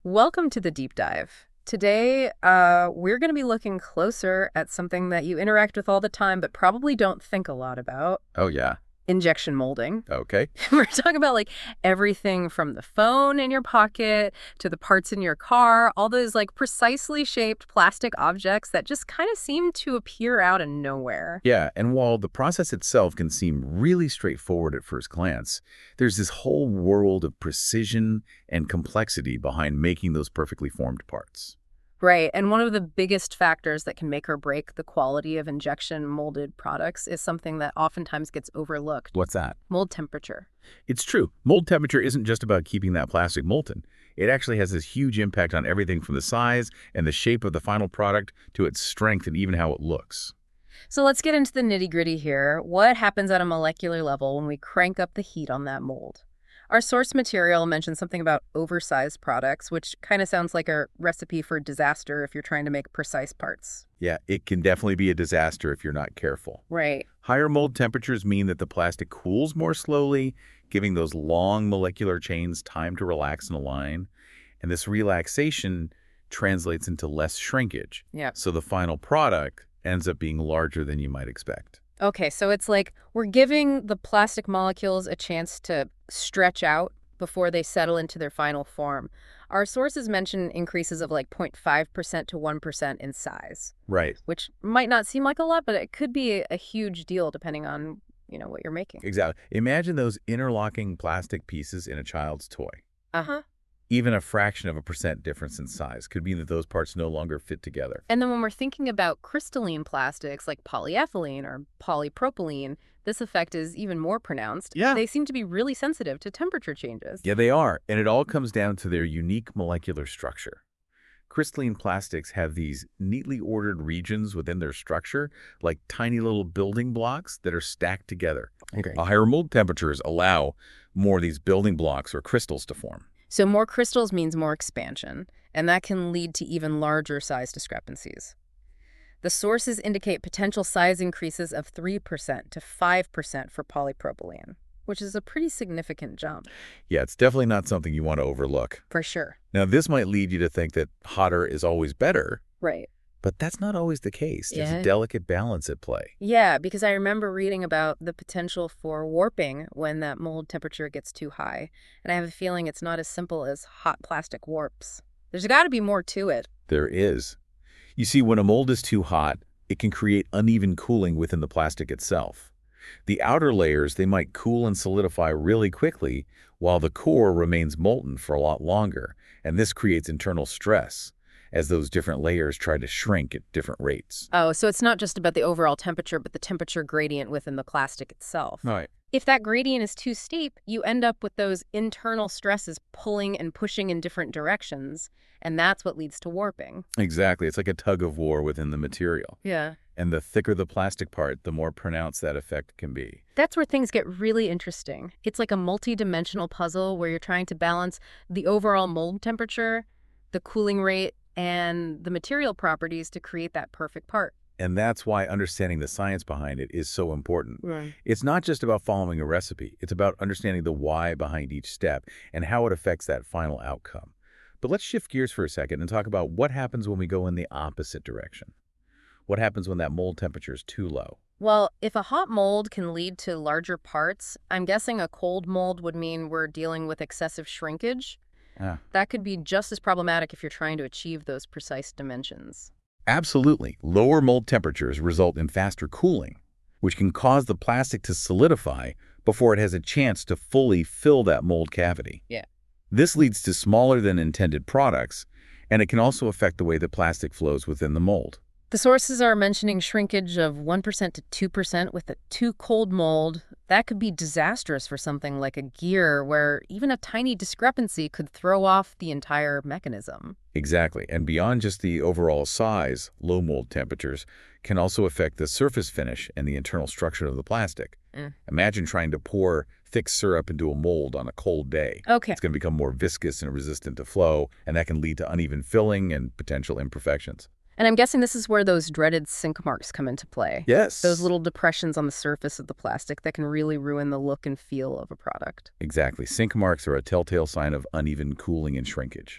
Welcome to the deep dive. Today, we're going to be looking closer at something that you interact with all the time, but probably don't think a lot about: Oh, yeah. injection molding. Okay. We're talking about like everything from the phone in your pocket to the parts in your car, all those like precisely shaped plastic objects that just kind of seem to appear out of nowhere. Yeah, and while the process itself can seem really straightforward at first glance, there's this whole world of precision and complexity behind making those perfectly formed parts. Right. And one of the biggest factors that can make or break the quality of injection molded products is something that oftentimes gets overlooked: What's that? mold temperature. It's true. Mold temperature isn't just about keeping that plastic molten. It actually has this huge impact on everything from the size and the shape of the final product to its strength and even how it looks. So let's get into the nitty-gritty here. What happens at a molecular level when we crank up the heat on that mold? Our source material mentions something about oversized products, which kind of sounds like a recipe for disaster if you're trying to make precise parts. Yeah, it can definitely be a disaster if you're not careful. Right. Higher mold temperatures mean that the plastic cools more slowly, giving those long molecular chains time to relax and align. And this relaxation translates into less shrinkage. Yeah. So the final product ends up being larger than you might expect. Okay, so it's like we're giving the plastic molecules a chance to stretch out before they settle into their final form. Our sources mention increases of like 0.5% to 1% in size, Right. which might not seem like a lot, but it could be a huge deal depending on, what you're making. Exactly. Imagine those interlocking plastic pieces in a child's toy. Uh-huh. Even a fraction of a percent difference in size could mean that those parts no longer fit together. And then when we're thinking about crystalline plastics like polyethylene or polypropylene, this effect is even more pronounced. Yeah. They seem to be really sensitive to temperature changes. Yeah, they are. And it all comes down to their unique molecular structure. Crystalline plastics have these neatly ordered regions within their structure, like tiny little building blocks that are stacked together. Okay. Higher mold temperatures allow more of these building blocks or crystals to form. So more crystals means more expansion, and that can lead to even larger size discrepancies. The sources indicate potential size increases of 3% to 5% for polypropylene, which is a pretty significant jump. Yeah, it's definitely not something you want to overlook. For sure. Now, this might lead you to think that hotter is always better, Right. but that's not always the case. There's Yeah. a delicate balance at play. Yeah, because I remember reading about the potential for warping when that mold temperature gets too high. And I have a feeling it's not as simple as hot plastic warps. There's got to be more to it. There is. You see, when a mold is too hot, it can create uneven cooling within the plastic itself. The outer layers, they might cool and solidify really quickly, while the core remains molten for a lot longer, and this creates internal stress as those different layers try to shrink at different rates. Oh, so it's not just about the overall temperature, but the temperature gradient within the plastic itself. Right. If that gradient is too steep, you end up with those internal stresses pulling and pushing in different directions, and that's what leads to warping. Exactly. It's like a tug of war within the material. Yeah. And the thicker the plastic part, the more pronounced that effect can be. That's where things get really interesting. It's like a multi-dimensional puzzle where you're trying to balance the overall mold temperature, the cooling rate, and the material properties to create that perfect part. And that's why understanding the science behind it is so important. Right. It's not just about following a recipe. It's about understanding the why behind each step and how it affects that final outcome. But let's shift gears for a second and talk about what happens when we go in the opposite direction. What happens when that mold temperature is too low? Well, if a hot mold can lead to larger parts, I'm guessing a cold mold would mean we're dealing with excessive shrinkage. Ah. That could be just as problematic if you're trying to achieve those precise dimensions. Absolutely. Lower mold temperatures result in faster cooling, which can cause the plastic to solidify before it has a chance to fully fill that mold cavity. Yeah. This leads to smaller than intended products, and it can also affect the way the plastic flows within the mold. The sources are mentioning shrinkage of 1% to 2% with a too cold mold. That could be disastrous for something like a gear where even a tiny discrepancy could throw off the entire mechanism. Exactly. And beyond just the overall size, low mold temperatures can also affect the surface finish and the internal structure of the plastic. Imagine trying to pour thick syrup into a mold on a cold day. Okay. It's going to become more viscous and resistant to flow, and that can lead to uneven filling and potential imperfections. And I'm guessing this is where those dreaded sink marks come into play. Yes. Those little depressions on the surface of the plastic that can really ruin the look and feel of a product. Exactly. Sink marks are a telltale sign of uneven cooling and shrinkage.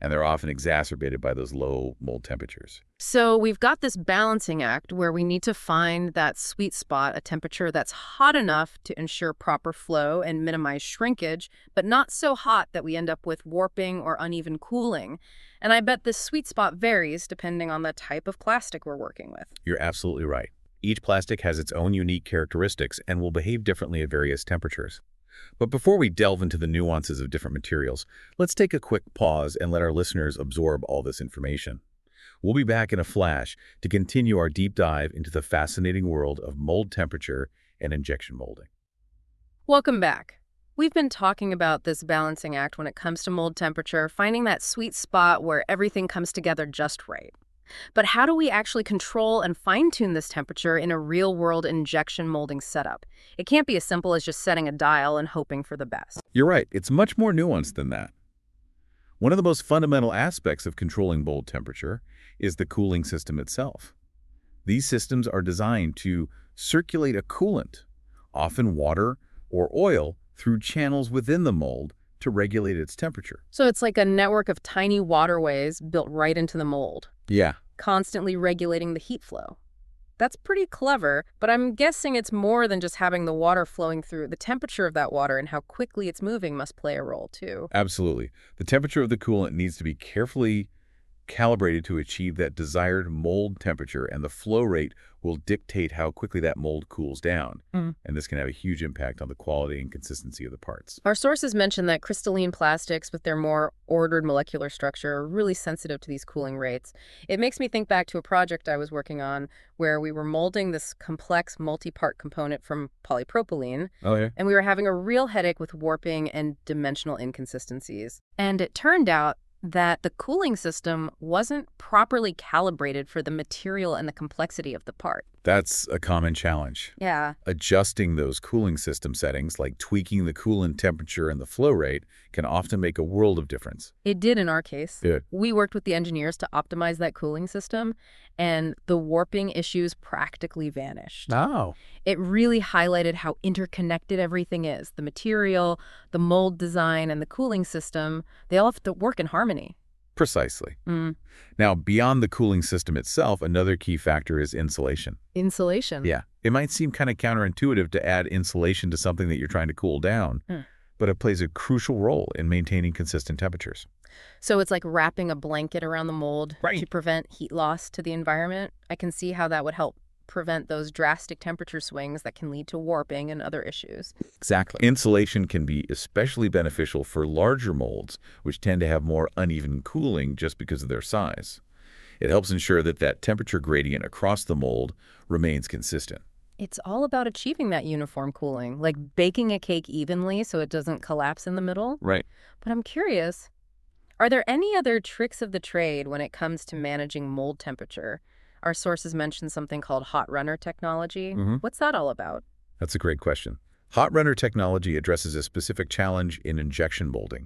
and they're often exacerbated by those low mold temperatures. So we've got this balancing act where we need to find that sweet spot, a temperature that's hot enough to ensure proper flow and minimize shrinkage, but not so hot that we end up with warping or uneven cooling. And I bet this sweet spot varies depending on the type of plastic we're working with. You're absolutely right. Each plastic has its own unique characteristics and will behave differently at various temperatures. But before we delve into the nuances of different materials, let's take a quick pause and let our listeners absorb all this information. We'll be back in a flash to continue our deep dive into the fascinating world of mold temperature and injection molding. Welcome back. We've been talking about this balancing act when it comes to mold temperature, finding that sweet spot where everything comes together just right. But how do we actually control and fine-tune this temperature in a real-world injection molding setup? It can't be as simple as just setting a dial and hoping for the best. You're right, it's much more nuanced than that. One of the most fundamental aspects of controlling mold temperature is the cooling system itself. These systems are designed to circulate a coolant, often water or oil, through channels within the mold to regulate its temperature. So it's like a network of tiny waterways built right into the mold, Yeah. constantly regulating the heat flow. That's pretty clever, but I'm guessing it's more than just having the water flowing through. The temperature of that water and how quickly it's moving must play a role, too. Absolutely. The temperature of the coolant needs to be carefully calibrated to achieve that desired mold temperature, and the flow rate will dictate how quickly that mold cools down. Mm. And this can have a huge impact on the quality and consistency of the parts. Our sources mention that crystalline plastics with their more ordered molecular structure are really sensitive to these cooling rates. It makes me think back to a project I was working on where we were molding this complex multi-part component from polypropylene, Oh, yeah? and we were having a real headache with warping and dimensional inconsistencies. And it turned out that the cooling system wasn't properly calibrated for the material and the complexity of the part. That's a common challenge. Yeah. Adjusting those cooling system settings, like tweaking the coolant temperature and the flow rate, can often make a world of difference. It did in our case. Good. We worked with the engineers to optimize that cooling system, and the warping issues practically vanished. Oh. It really highlighted how interconnected everything is. The material, the mold design, and the cooling system, they all have to work in harmony. Precisely. Mm. Now, beyond the cooling system itself, another key factor is insulation. Insulation. Yeah. It might seem kind of counterintuitive to add insulation to something that you're trying to cool down, but it plays a crucial role in maintaining consistent temperatures. So it's like wrapping a blanket around the mold Right. to prevent heat loss to the environment. I can see how that would help prevent those drastic temperature swings that can lead to warping and other issues. Exactly. Insulation can be especially beneficial for larger molds, which tend to have more uneven cooling just because of their size. It helps ensure that that temperature gradient across the mold remains consistent. It's all about achieving that uniform cooling, like baking a cake evenly so it doesn't collapse in the middle. Right. But I'm curious, are there any other tricks of the trade when it comes to managing mold temperature? Our sources mention something called hot runner technology. What's that all about? That's a great question. Hot runner technology addresses a specific challenge in injection molding.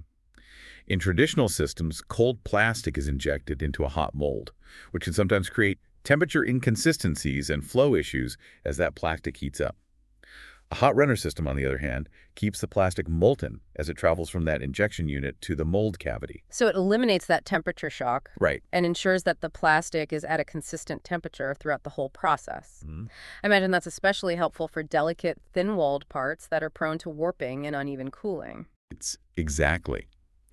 In traditional systems, cold plastic is injected into a hot mold, which can sometimes create temperature inconsistencies and flow issues as that plastic heats up. A hot runner system, on the other hand, keeps the plastic molten as it travels from that injection unit to the mold cavity. So it eliminates that temperature shock Right. and ensures that the plastic is at a consistent temperature throughout the whole process. I imagine that's especially helpful for delicate, thin-walled parts that are prone to warping and uneven cooling. Exactly.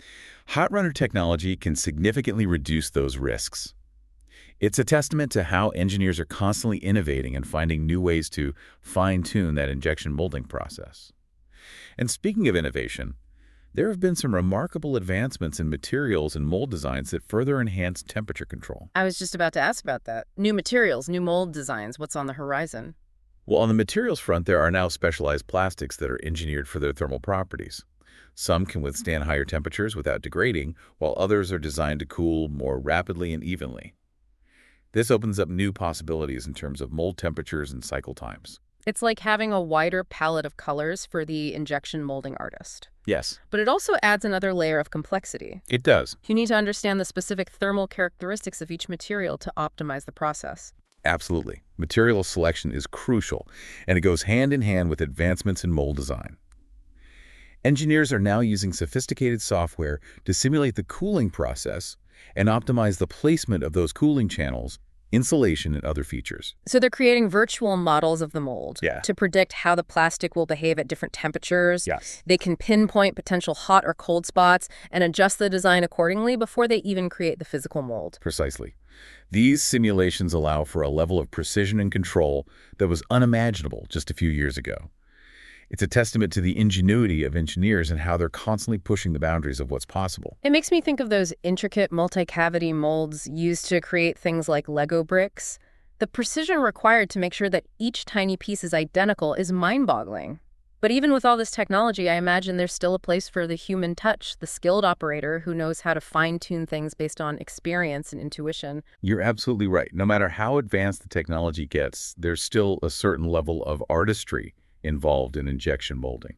Hot runner technology can significantly reduce those risks. It's a testament to how engineers are constantly innovating and finding new ways to fine-tune that injection molding process. And speaking of innovation, there have been some remarkable advancements in materials and mold designs that further enhance temperature control. I was just about to ask about that. New materials, new mold designs, what's on the horizon? Well, on the materials front, there are now specialized plastics that are engineered for their thermal properties. Some can withstand higher temperatures without degrading, while others are designed to cool more rapidly and evenly. This opens up new possibilities in terms of mold temperatures and cycle times. It's like having a wider palette of colors for the injection molding artist. Yes, But it also adds another layer of complexity. it does. You need to understand the specific thermal characteristics of each material to optimize the process. Absolutely. Material selection is crucial, and it goes hand in hand with advancements in mold design. Engineers are now using sophisticated software to simulate the cooling process and optimize the placement of those cooling channels, insulation, and other features. So they're creating virtual models of the mold Yeah. to predict how the plastic will behave at different temperatures. Yes. They can pinpoint potential hot or cold spots and adjust the design accordingly before they even create the physical mold. Precisely. These simulations allow for a level of precision and control that was unimaginable just a few years ago. It's a testament to the ingenuity of engineers and how they're constantly pushing the boundaries of what's possible. It makes me think of those intricate multi-cavity molds used to create things like Lego bricks. The precision required to make sure that each tiny piece is identical is mind-boggling. But even with all this technology, I imagine there's still a place for the human touch, the skilled operator who knows how to fine-tune things based on experience and intuition. You're absolutely right. No matter how advanced the technology gets, there's still a certain level of artistry involved in injection molding.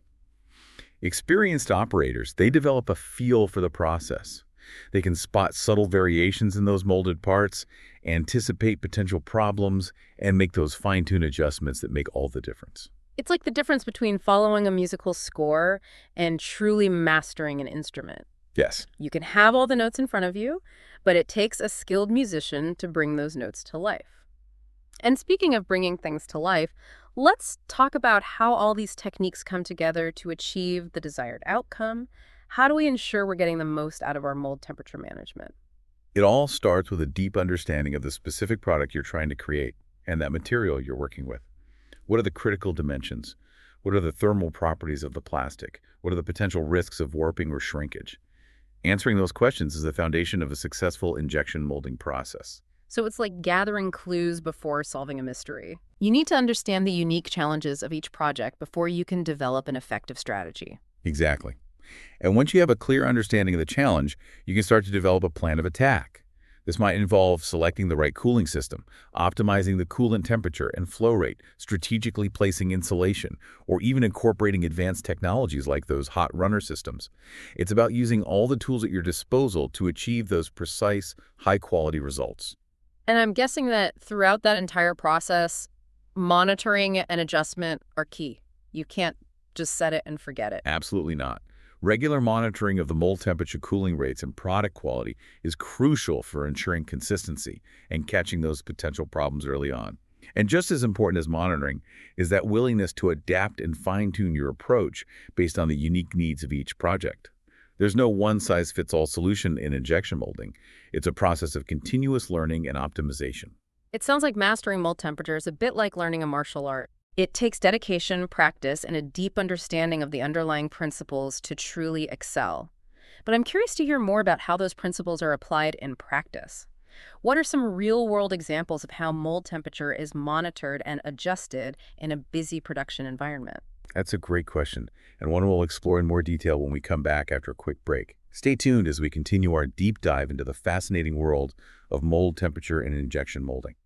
Experienced operators, they develop a feel for the process. They can spot subtle variations in those molded parts, anticipate potential problems, and make those fine-tuned adjustments that make all the difference. It's like the difference between following a musical score and truly mastering an instrument. Yes. You can have all the notes in front of you, but it takes a skilled musician to bring those notes to life. And speaking of bringing things to life, let's talk about how all these techniques come together to achieve the desired outcome. How do we ensure we're getting the most out of our mold temperature management? It all starts with a deep understanding of the specific product you're trying to create and that material you're working with. What are the critical dimensions? What are the thermal properties of the plastic? What are the potential risks of warping or shrinkage? Answering those questions is the foundation of a successful injection molding process. So it's like gathering clues before solving a mystery. You need to understand the unique challenges of each project before you can develop an effective strategy. Exactly. And once you have a clear understanding of the challenge, you can start to develop a plan of attack. This might involve selecting the right cooling system, optimizing the coolant temperature and flow rate, strategically placing insulation, or even incorporating advanced technologies like those hot runner systems. It's about using all the tools at your disposal to achieve those precise, high-quality results. And I'm guessing that throughout that entire process, monitoring and adjustment are key. You can't just set it and forget it. Absolutely not. Regular monitoring of the mold temperature, cooling rates, and product quality is crucial for ensuring consistency and catching those potential problems early on. And just as important as monitoring is that willingness to adapt and fine-tune your approach based on the unique needs of each project. There's no one-size-fits-all solution in injection molding. It's a process of continuous learning and optimization. It sounds like mastering mold temperature is a bit like learning a martial art. It takes dedication, practice, and a deep understanding of the underlying principles to truly excel. But I'm curious to hear more about how those principles are applied in practice. What are some real-world examples of how mold temperature is monitored and adjusted in a busy production environment? That's a great question, and one we'll explore in more detail when we come back after a quick break. Stay tuned as we continue our deep dive into the fascinating world of mold temperature and injection molding.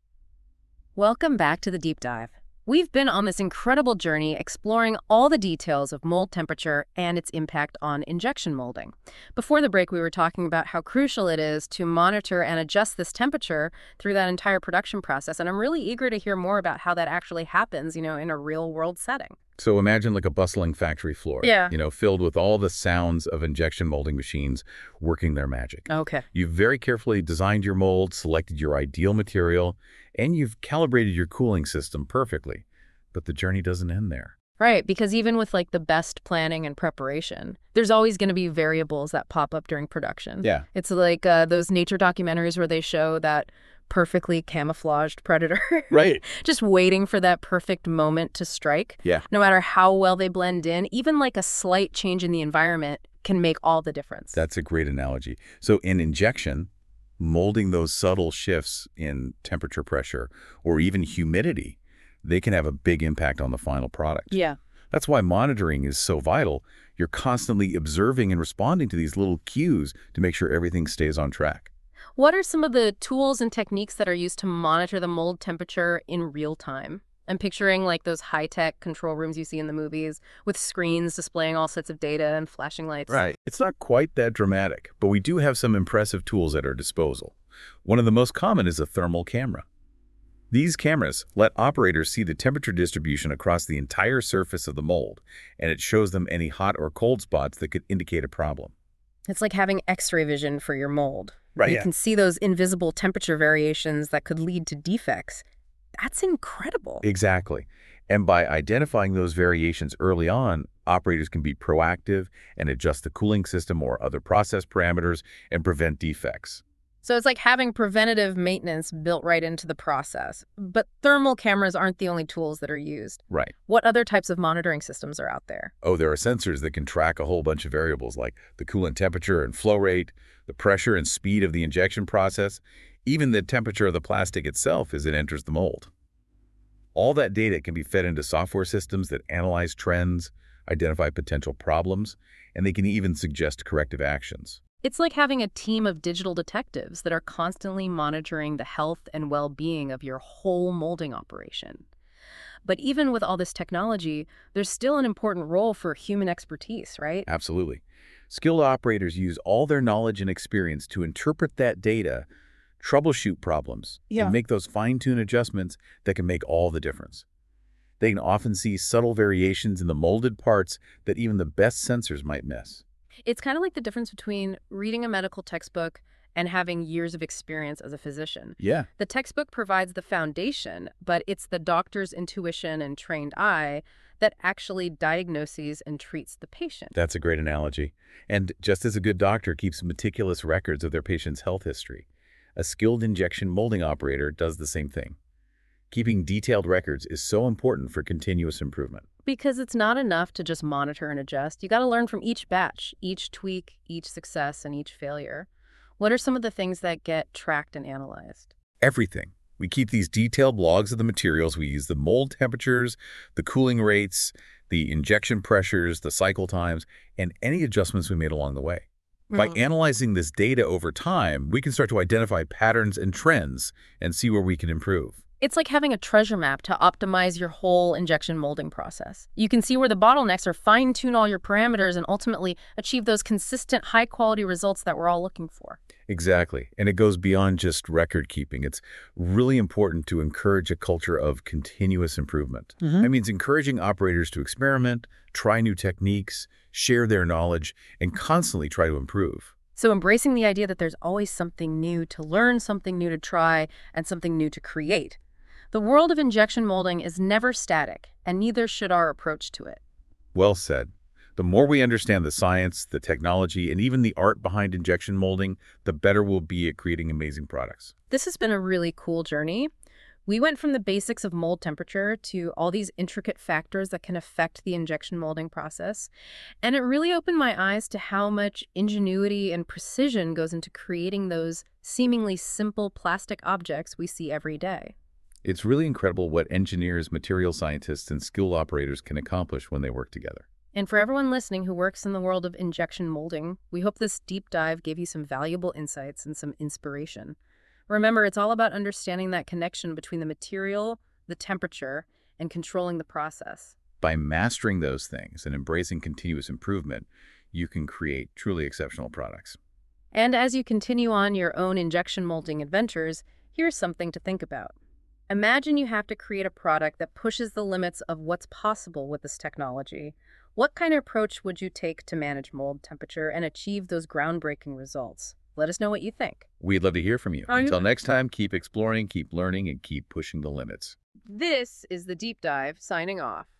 Welcome back to the Deep Dive. We've been on this incredible journey exploring all the details of mold temperature and its impact on injection molding. Before the break, we were talking about how crucial it is to monitor and adjust this temperature through that entire production process, and I'm really eager to hear more about how that actually happens, in a real-world setting. So imagine like a bustling factory floor, Yeah. Filled with all the sounds of injection molding machines working their magic. Okay. You've very carefully designed your mold, selected your ideal material, and you've calibrated your cooling system perfectly. But the journey doesn't end there. Right, because even with the best planning and preparation, there's always going to be variables that pop up during production. Yeah. It's like those nature documentaries where they show that perfectly camouflaged predator. Right. Just waiting for that perfect moment to strike. Yeah. No matter how well they blend in, even a slight change in the environment can make all the difference. That's a great analogy. So in injection, molding those subtle shifts in temperature, pressure, or even humidity, they can have a big impact on the final product. Yeah. That's why monitoring is so vital. You're constantly observing and responding to these little cues to make sure everything stays on track. What are some of the tools and techniques that are used to monitor the mold temperature in real time? I'm picturing those high-tech control rooms you see in the movies with screens displaying all sorts of data and flashing lights. Right. It's not quite that dramatic, but we do have some impressive tools at our disposal. One of the most common is a thermal camera. These cameras let operators see the temperature distribution across the entire surface of the mold, and it shows them any hot or cold spots that could indicate a problem. It's like having X-ray vision for your mold. Right, You yeah. can see those invisible temperature variations that could lead to defects. That's incredible. Exactly. And by identifying those variations early on, operators can be proactive and adjust the cooling system or other process parameters and prevent defects. So it's like having preventative maintenance built right into the process. But thermal cameras aren't the only tools that are used. Right. What other types of monitoring systems are out there? Oh, there are sensors that can track a whole bunch of variables like the coolant temperature and flow rate, the pressure and speed of the injection process, even the temperature of the plastic itself as it enters the mold. All that data can be fed into software systems that analyze trends, identify potential problems, and they can even suggest corrective actions. It's like having a team of digital detectives that are constantly monitoring the health and well-being of your whole molding operation. But even with all this technology, there's still an important role for human expertise, right? Absolutely. Skilled operators use all their knowledge and experience to interpret that data, troubleshoot problems, Yeah. and make those fine-tune adjustments that can make all the difference. They can often see subtle variations in the molded parts that even the best sensors might miss. It's kind of like the difference between reading a medical textbook and having years of experience as a physician. Yeah, The textbook provides the foundation, but it's the doctor's intuition and trained eye that actually diagnoses and treats the patient. that's a great analogy. And just as a good doctor keeps meticulous records of their patient's health history, a skilled injection molding operator does the same thing. Keeping detailed records is so important for continuous improvement. Because it's not enough to just monitor and adjust. You got to learn from each batch, each tweak, each success, and each failure. What are some of the things that get tracked and analyzed? Everything. We keep these detailed logs of the materials. We use the mold temperatures, the cooling rates, the injection pressures, the cycle times, and any adjustments we made along the way. By analyzing this data over time, we can start to identify patterns and trends and see where we can improve. It's like having a treasure map to optimize your whole injection molding process. You can see where the bottlenecks are, fine-tune all your parameters, and ultimately achieve those consistent, high-quality results that we're all looking for. Exactly. And it goes beyond just record keeping. It's really important to encourage a culture of continuous improvement. That means encouraging operators to experiment, try new techniques, share their knowledge, and constantly try to improve. So embracing the idea that there's always something new to learn, something new to try, and something new to create. The world of injection molding is never static, and neither should our approach to it. Well said. The more we understand the science, the technology, and even the art behind injection molding, the better we'll be at creating amazing products. This has been a really cool journey. We went from the basics of mold temperature to all these intricate factors that can affect the injection molding process. And it really opened my eyes to how much ingenuity and precision goes into creating those seemingly simple plastic objects we see every day. It's really incredible what engineers, material scientists, and skilled operators can accomplish when they work together. And for everyone listening who works in the world of injection molding, we hope this deep dive gave you some valuable insights and some inspiration. Remember, it's all about understanding that connection between the material, the temperature, and controlling the process. By mastering those things and embracing continuous improvement, you can create truly exceptional products. And as you continue on your own injection molding adventures, here's something to think about. Imagine you have to create a product that pushes the limits of what's possible with this technology. What kind of approach would you take to manage mold temperature and achieve those groundbreaking results? Let us know what you think. We'd love to hear from you. Oh, you Until bet. next time, keep exploring, keep learning, and keep pushing the limits. This is The Deep Dive, signing off.